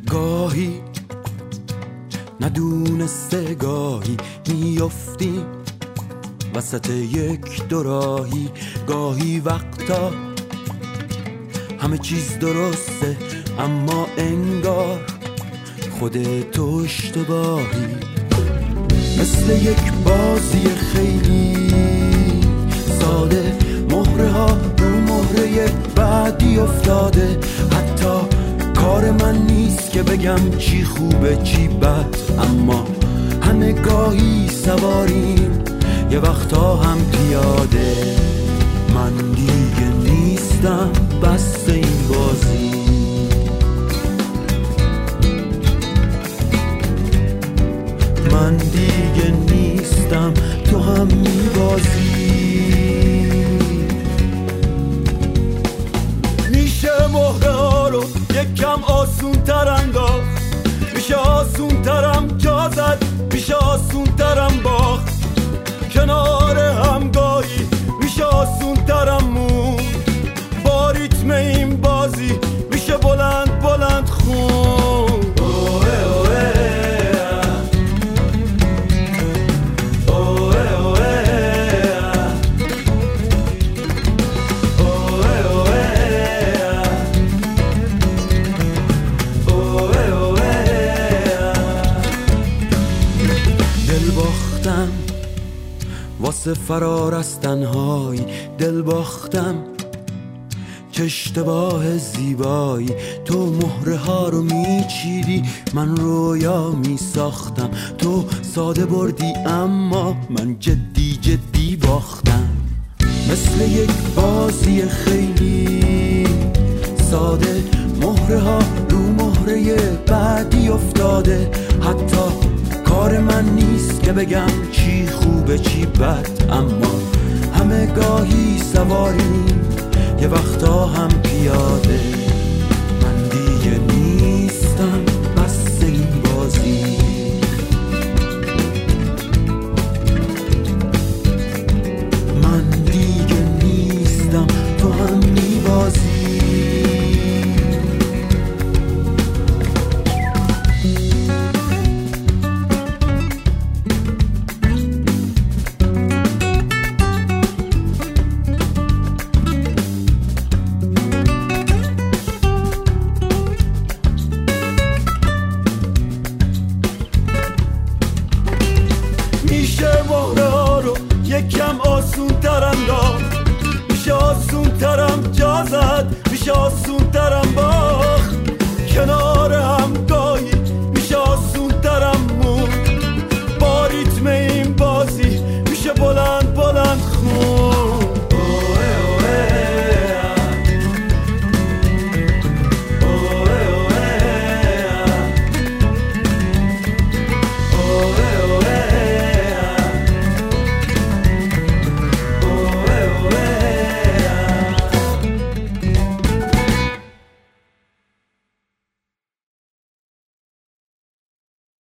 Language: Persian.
گاهی ندونسته گاهی میافتیم وسط یک دوراهی، گاهی وقتا همه چیز درسته اما انگار خودتو اشتباهی. مثل یک بازی خیلی ساده، مهره ها رو مهره بعدی افتاده. حتی کار من نیست که بگم چی خوبه چی بد، اما همه گاهی سواریم یه وقتا هم پیاده. من دیگه نیستم بس این بازی، من دیگه نیستم تو هم میبازی. میشه مهره ها رو یکم آسون تر انداخت، میشه آسون ترم جا زد، میشه آسون ترم باخت. کنار همگاهی میشه آسون ترم مون، با ریتم این بازی میشه بلند بلند خون. واسه فرار از تنهایی دل باختم، چه اشتباه زیبایی. تو مهره ها رو میچیدی، من رویا میساختم. تو ساده بردی اما من جدی جدی باختم. مثل یک بازی خیلی ساده، مهره ها رو مهره بعدی افتاده. حتی کار من نیست که بگم چی خوبه چی بد، اما همه گاهی سواریم یه وقتا هم پیاده. من دیگه نیستم بس این بازی، من دیگه نیستم تو هم میبازی. یکم آسون تر انداخت، میشه آسون ترم جا زد، میشه آسون ترم باخت.